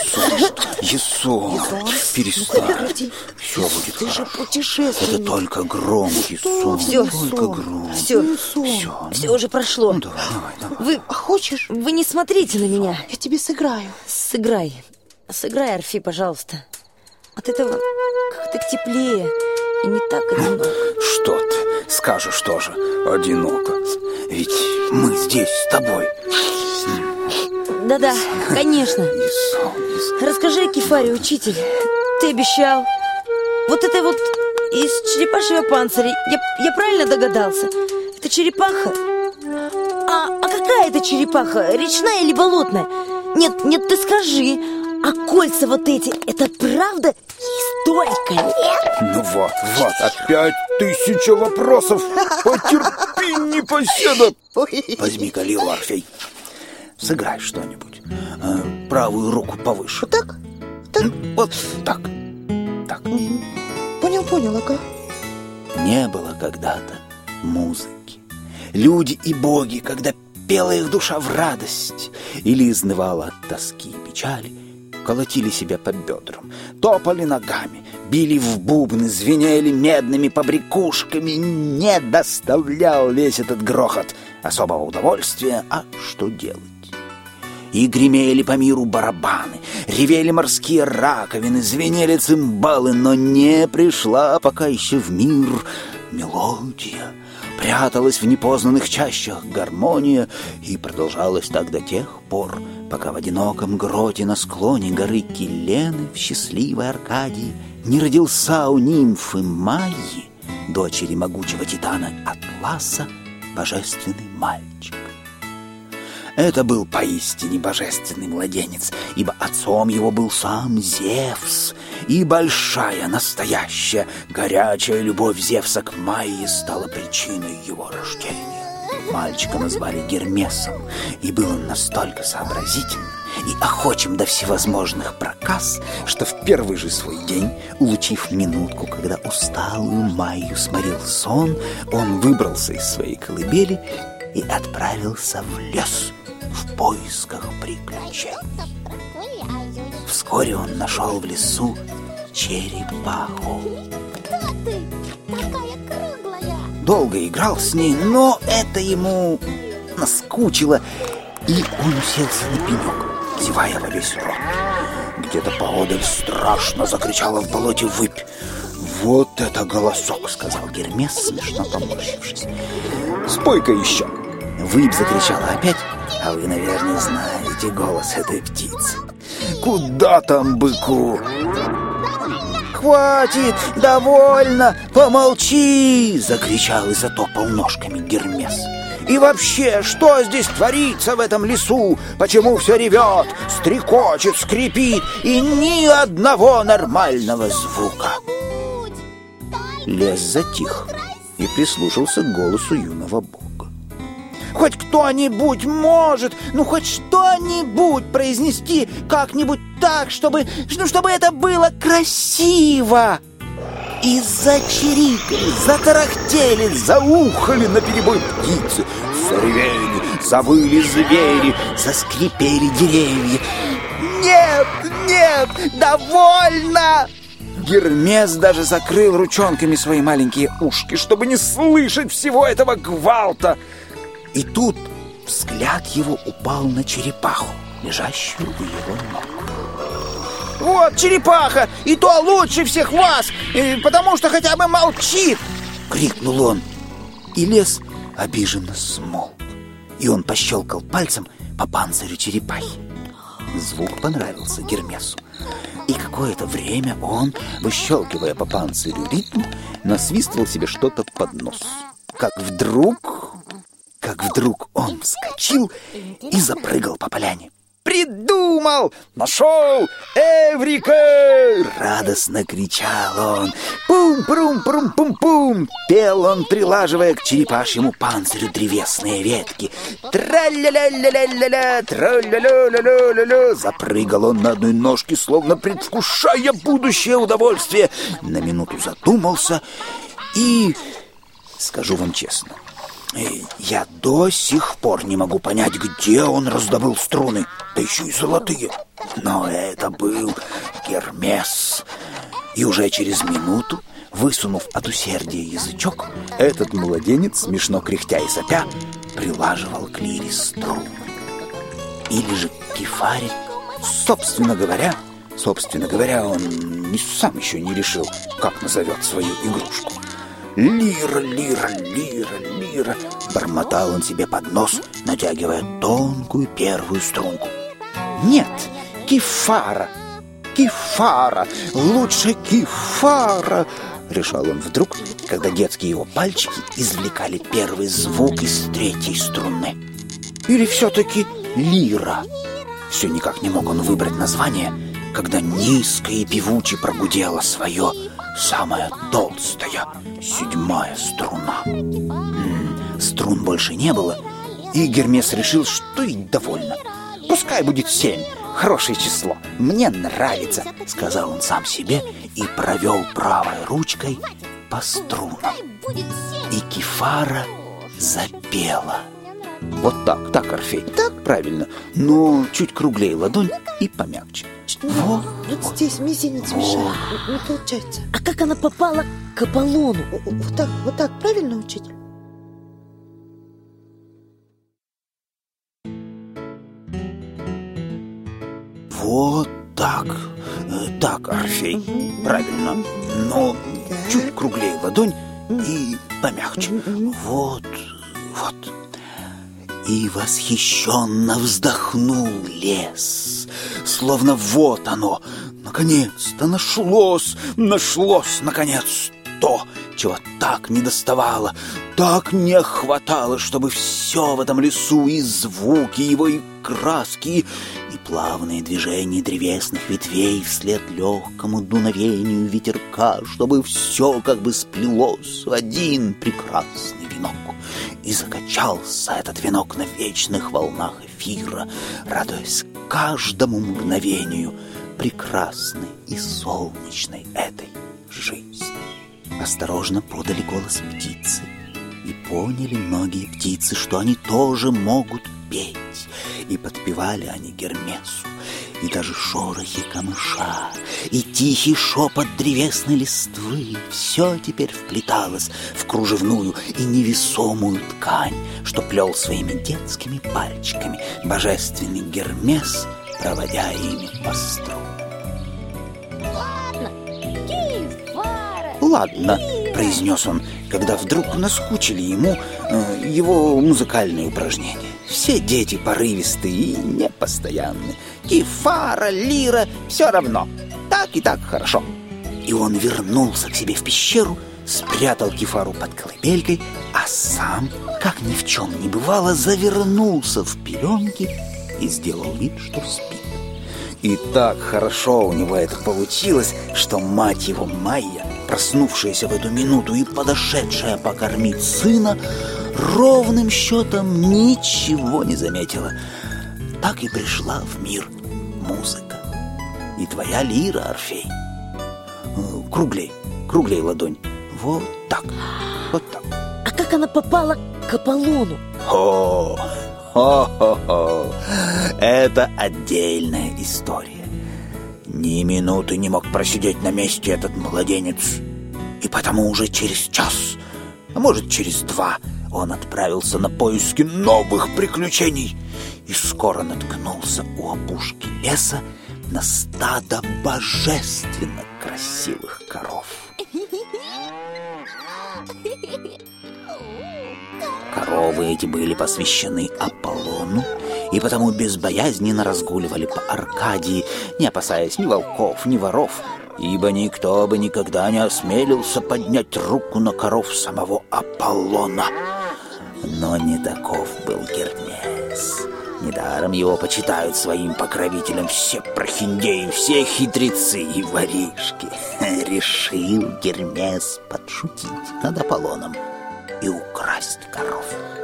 Speaker 8: Ясон, Ясон, перестань. Все будет
Speaker 7: ты
Speaker 8: хорошо.
Speaker 7: же путешественник.
Speaker 8: Это только гром, Ясон,
Speaker 6: Все,
Speaker 8: только гром.
Speaker 6: Все,
Speaker 8: Все,
Speaker 6: все уже прошло.
Speaker 8: Ну, давай, давай, давай.
Speaker 6: Вы,
Speaker 7: А хочешь,
Speaker 6: вы не смотрите на меня.
Speaker 7: я тебе сыграю?
Speaker 6: Сыграй. Сыграй, Орфей, пожалуйста. От этого как-то теплее и не так одиноко.
Speaker 8: Что ты скажешь тоже одиноко? Ведь мы здесь с тобой.
Speaker 6: Да-да, конечно.
Speaker 8: Ясон, Ясон.
Speaker 6: Расскажи о Кефаре, учитель. Ты обещал. Вот это вот из черепашьего панциря. Я, я правильно догадался? Это черепаха? А, а какая это черепаха? Речная или болотная? Нет, нет, ты скажи. А кольца вот эти, это правда и столько лет?
Speaker 8: Ну вот, вот, опять тысяча вопросов. Потерпи, непоседа. Возьми-ка лиру, Орфей. Сыграй что-нибудь. Э, правую руку повыше.
Speaker 7: Вот так? Так?
Speaker 8: Вот так. Так.
Speaker 7: Понял, понял, ага.
Speaker 8: Не было когда-то музыки. Люди и боги, когда пела их душа в радость или изнывала от тоски и печали, колотили себя по бедрам, топали ногами, били в бубны, звенели медными побрякушками. Не доставлял весь этот грохот особого удовольствия, а что делать? И гремели по миру барабаны, ревели морские раковины, звенели цимбалы, но не пришла пока еще в мир мелодия. Пряталась в непознанных чащах гармония, и продолжалась так до тех пор, пока в одиноком гроте на склоне горы Килены в счастливой Аркадии не родился у нимфы Майи, дочери могучего титана Атласа, божественный мальчик. Это был поистине божественный младенец, ибо отцом его был сам Зевс, и большая, настоящая, горячая любовь Зевса к Майе стала причиной его рождения. Мальчика назвали Гермесом, и был он настолько сообразительным и охочим до всевозможных проказ, что в первый же свой день, улучив минутку, когда усталую Майю сморил сон, он выбрался из своей колыбели и отправился в лес в поисках приключений. Вскоре он нашел в лесу черепаху. Долго играл с ней, но это ему наскучило, и он уселся на пенек, зевая во весь рот. Где-то поодаль страшно закричала в болоте выпь. «Вот это голосок!» — сказал Гермес, смешно поморщившись. «Спой-ка еще!» Выпь закричала опять, а вы, наверное, знаете голос этой птицы. «Куда там быку?» «Хватит! Довольно! Помолчи!» — закричал и затопал ножками Гермес. «И вообще, что здесь творится в этом лесу? Почему все ревет, стрекочет, скрипит, и ни одного нормального звука?» Лес затих и прислушался к голосу юного бога. «Хоть кто-нибудь может, ну хоть что-нибудь произнести как-нибудь так, чтобы, ну, чтобы это было красиво!» И зачирикали, затарахтели, заухали наперебой птицы, заревели, завыли звери, заскрипели деревья. «Нет, нет, довольно!» Гермес даже закрыл ручонками свои маленькие ушки, чтобы не слышать всего этого гвалта. И тут взгляд его упал на черепаху, лежащую у его ног. «Вот черепаха, и то лучше всех вас, потому что хотя бы молчит!» — крикнул он. И лес обиженно смолк, и он пощелкал пальцем по панцирю черепахи. Звук понравился Гермесу, и какое-то время он, выщелкивая по панцирю ритм, насвистывал себе что-то под нос. Как вдруг... Как вдруг он вскочил и запрыгал по поляне. Придумал! Нашел! Эврика!» Радостно кричал он. Пум-прум-прум-пум-пум! Пел он, прилаживая к черепашьему панцирю древесные ветки. Тра-ля-ля-ля-ля-ля-ля, тра-ля-ля-ля-ля-ля-ля. Запрыгал он на одной ножке, словно предвкушая будущее удовольствие. На минуту задумался и... Скажу вам честно, я до сих пор не могу понять, где он раздобыл струны, да еще и золотые. Но это был Гермес. И уже через минуту, высунув от усердия язычок, этот младенец, смешно кряхтя и сопя, прилаживал к лире струны. Или же к кефаре. Собственно говоря, собственно говоря, он и сам еще не решил, как назовет свою игрушку. «Лира, лира, лира, лира», — бормотал он себе под нос, натягивая тонкую первую струнку. «Нет, кефара, кефара, лучше кефара», — решал он вдруг, когда детские его пальчики извлекали первый звук из третьей струны. «Или все-таки лира». Все никак не мог он выбрать название, когда низко и певуче прогудела свое самая толстая, седьмая струна. М-м, струн больше не было, и Гермес решил, что и довольно. «Пускай будет семь, хорошее число, мне нравится», — сказал он сам себе и провел правой ручкой по струнам. И кефара запела. Вот так, так, Орфей, так правильно, но чуть круглее ладонь и помягче.
Speaker 7: Вот, вот здесь мизинец мешает, не получается.
Speaker 6: А как она попала к Аполлону?
Speaker 7: Вот так, вот так, правильно, учитель?
Speaker 8: Вот так, так, Орфей, угу. Правильно, но чуть круглее ладонь и помягче. Вот, вот. И восхищенно вздохнул лес, словно вот оно, наконец-то нашлось, нашлось, наконец, то, чего так недоставало, так не хватало, чтобы все в этом лесу, и звуки его, и краски, и плавные движения древесных ветвей вслед легкому дуновению ветерка, чтобы все как бы сплелось в один прекрасный венок. И закачался этот венок на вечных волнах эфира, радуясь каждому мгновению прекрасной и солнечной этой жизни. Осторожно подали голос птицы, и поняли многие птицы, что они тоже могут петь. И подпевали они Гермесу, и даже шорохи камыша, и тихий шепот древесной листвы — все теперь вплеталось в кружевную и невесомую ткань, что плел своими детскими пальчиками божественный Гермес, проводя ими по струнам. «Ладно», — произнес он, когда вдруг наскучили ему э, его музыкальные упражнения. Все дети порывистые и непостоянны. Кефара, лира — все равно. Так и так хорошо. И он вернулся к себе в пещеру, спрятал кефару под колыбелькой, а сам, как ни в чем не бывало, завернулся в пеленки и сделал вид, что спит. И так хорошо у него это получилось, что мать его Майя, проснувшаяся в эту минуту и подошедшая покормить сына, ровным счетом ничего не заметила. Так и пришла в мир музыка. И твоя лира, Орфей. Круглей, круглей ладонь. Вот так, вот так.
Speaker 6: А как она попала к Аполлону?
Speaker 8: О, хо-хо-хо. Это отдельная история. Ни минуты не мог просидеть на месте этот младенец. И потому уже через час, а может через два, он отправился на поиски новых приключений и скоро наткнулся у опушки леса на стадо божественно красивых коров. Коровы эти были посвящены Аполлону, и потому безбоязненно разгуливали по Аркадии, не опасаясь ни волков, ни воров, ибо никто бы никогда не осмелился поднять руку на коров самого Аполлона. Но не таков был Гермес. Недаром его почитают своим покровителем все прохиндеи, все хитрецы и воришки. Решил Гермес подшутить над Аполлоном и украсть коров.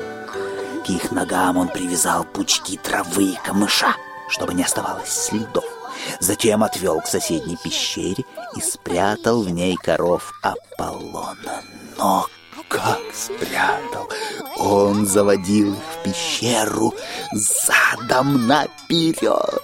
Speaker 8: К их ногам он привязал пучки травы и камыша, чтобы не оставалось следов. Затем отвел к соседней пещере и спрятал в ней коров Аполлона. Но как спрятал? Он заводил их в пещеру задом наперед,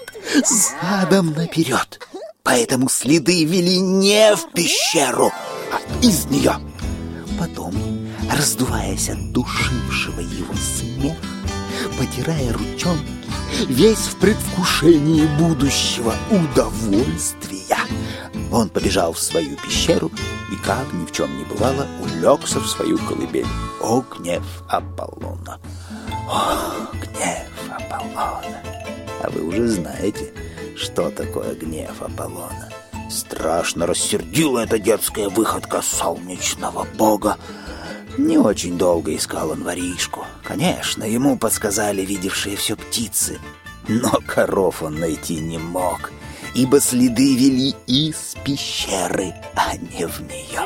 Speaker 8: задом наперед. Поэтому следы вели не в пещеру, а из нее. Потом, раздуваясь от душившего его смеха, потирая ручонки, весь в предвкушении будущего удовольствия, он побежал в свою пещеру и, как ни в чем не бывало, улегся в свою колыбель. О, гнев Аполлона! О, гнев Аполлона! А вы уже знаете, что такое гнев Аполлона. Страшно рассердила эта детская выходка солнечного бога. Не очень долго искал он воришку. Конечно, ему подсказали видевшие все птицы, но коров он найти не мог, ибо следы вели из пещеры, а не в нее.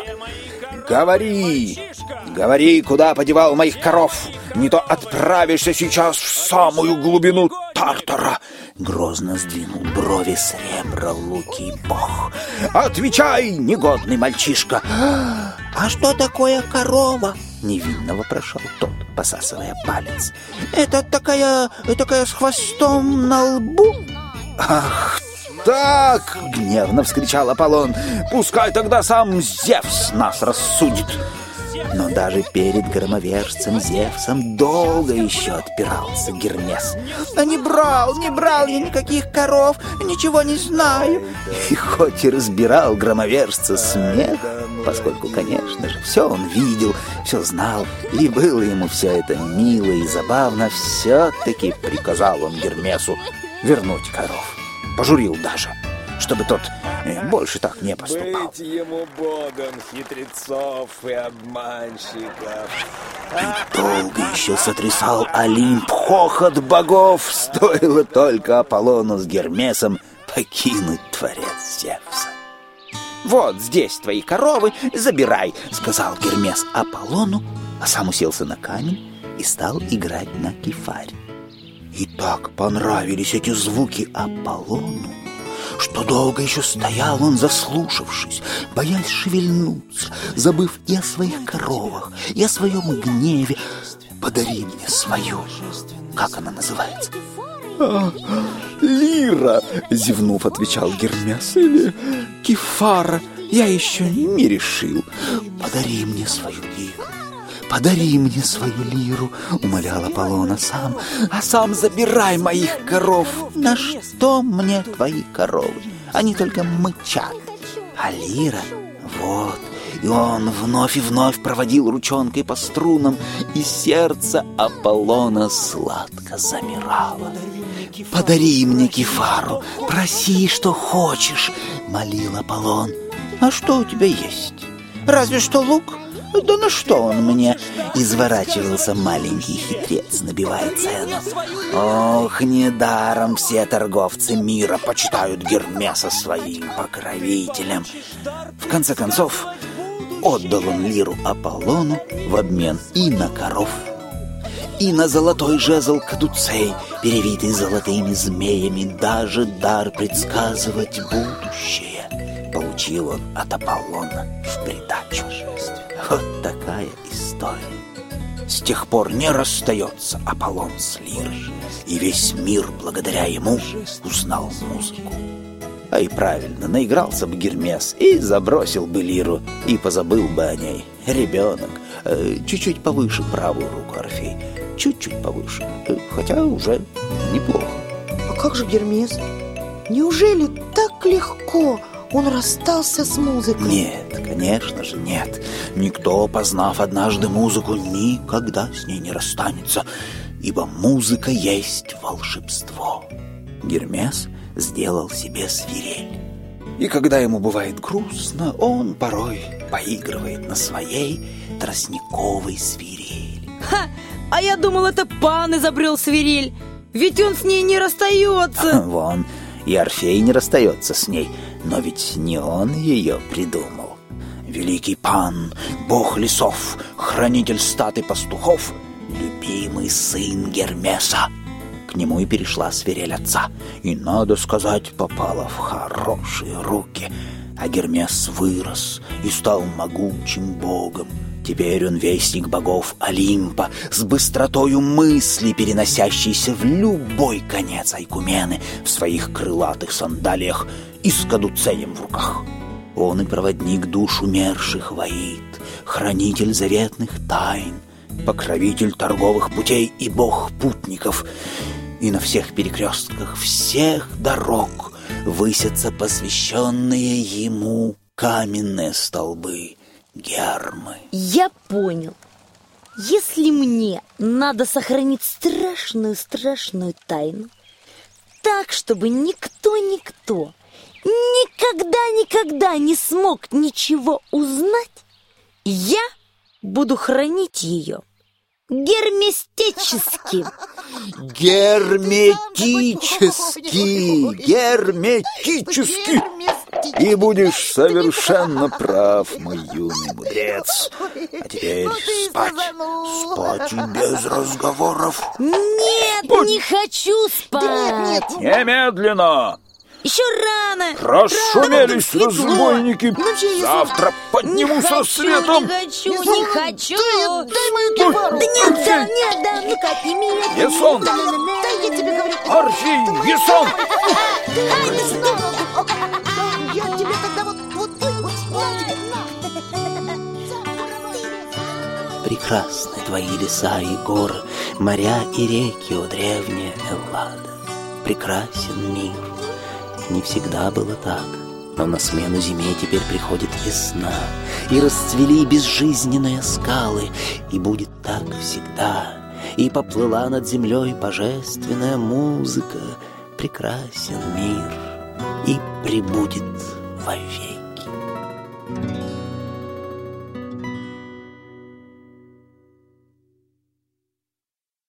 Speaker 8: «Говори! Говори, куда подевал моих коров! Не то отправишься сейчас в самую глубину Тартара!» Грозно сдвинул брови сребролукий бог. «Отвечай, негодный мальчишка!» «А что такое корова?» Невинно вопрошал тот, посасывая палец. «Это такая, такая с хвостом на лбу?» «Ах так!» — гневно вскричал Аполлон. «Пускай тогда сам Зевс нас рассудит!» Но даже перед громовержцем Зевсом долго еще отпирался Гермес. «Да не брал, не брал я никаких коров, ничего не знаю!» И хоть и разбирал громовержца смех, поскольку, конечно же, все он видел, все знал, и было ему все это мило и забавно, все-таки приказал он Гермесу вернуть коров. Пожурил даже, чтобы тот больше так не поступал.
Speaker 2: Быть ему богом хитрецов и обманщиков.
Speaker 8: И долго еще сотрясал Олимп хохот богов, стоило только Аполлону с Гермесом покинуть дворец Зевса. «Вот здесь твои коровы, забирай», — сказал Гермес Аполлону, а сам уселся на камень и стал играть на кифаре. И так понравились эти звуки Аполлону, что долго еще стоял он, заслушавшись, боясь шевельнуться, забыв и о своих коровах, и о своем гневе. «Подари мне свою». Как она называется? А, «Лира», — зевнув, отвечал Гермес, — «или кифара, я еще не решил». «Подари мне свою лиру, подари мне свою лиру», — умолял Аполлон сам, «а сам забирай моих коров». «На что мне твои коровы? Они только мычат. А лира, вот». И он вновь и вновь проводил ручонкой по струнам, и сердце Аполлона сладко замирало. «Подари мне кифару, проси, что хочешь», — молил Аполлон. «А что у тебя есть? Разве что лук? Да на что он мне?» — изворачивался маленький хитрец, набивая цену. Ох, недаром все торговцы мира почитают Гермеса своим покровителем. В конце концов, отдал он лиру Аполлону в обмен и на коров, и на золотой жезл кадуцей, перевитый золотыми змеями. Даже дар предсказывать будущее получил он от Аполлона в придачу. Вот такая история. С тех пор не расстается Аполлон с лирой, и весь мир благодаря ему узнал музыку. А и правильно, наигрался бы Гермес и забросил бы лиру, и позабыл бы о ней. Ребенок, э, чуть-чуть повыше правую руку Орфей, чуть-чуть повыше, э, хотя уже неплохо.
Speaker 7: А как же Гермес? Неужели так легко он расстался с музыкой?
Speaker 8: Нет, конечно же нет. Никто, познав однажды музыку, никогда с ней не расстанется, ибо музыка есть волшебство. Гермес сделал себе свирель. И когда ему бывает грустно, он порой поигрывает на своей тростниковой свирели.
Speaker 6: Ха! А я думал, это пан изобрел свирель. Ведь он с ней не расстается.
Speaker 8: Вон, и Орфей не расстается с ней, но ведь не он ее придумал. Великий пан, бог лесов, хранитель стад и пастухов, любимый сын Гермеса. К нему и перешла свирель отца, и, надо сказать, попала в хорошие руки. А Гермес вырос и стал могучим богом. Теперь он вестник богов Олимпа, с быстротою мысли, переносящейся в любой конец Айкумены, в своих крылатых сандалиях и с кадуцеем в руках. Он и проводник душ умерших воит, хранитель заветных тайн, покровитель торговых путей и бог путников. И на всех перекрестках всех дорог высятся посвященные ему каменные столбы Гермы.
Speaker 6: Я понял. Если мне надо сохранить страшную-страшную тайну, так, чтобы никто-никто никогда-никогда не смог ничего узнать, я буду хранить ее герместически.
Speaker 8: Герметически, герметически. И будешь совершенно прав, мой юный мудрец. А теперь спать, спать и без разговоров.
Speaker 6: Нет,
Speaker 8: спать.
Speaker 6: Не хочу спать.
Speaker 7: Нет, нет.
Speaker 8: Немедленно.
Speaker 6: Еще рано.
Speaker 8: Расшумелись
Speaker 6: Рано,
Speaker 8: разбойники.
Speaker 7: Ну,
Speaker 8: Завтра подниму со светом.
Speaker 6: Не хочу, не хочу.
Speaker 7: Дай мою кефару.
Speaker 6: Да нет, да, нет, да, ну-ка, отними.
Speaker 8: Ясон.
Speaker 7: Да я тебе говорю.
Speaker 8: Орфей, Ясон.
Speaker 7: Ай, да снова. Я тебе тогда вот, вот, вот, на тебе, на.
Speaker 1: Прекрасны твои леса и горы, моря и реки, о древняя Эллада. Прекрасен мир. Не всегда было так, но на смену зиме теперь приходит весна, и расцвели безжизненные скалы, и будет так всегда, и поплыла над землей божественная музыка. Прекрасен мир и пребудет вовек.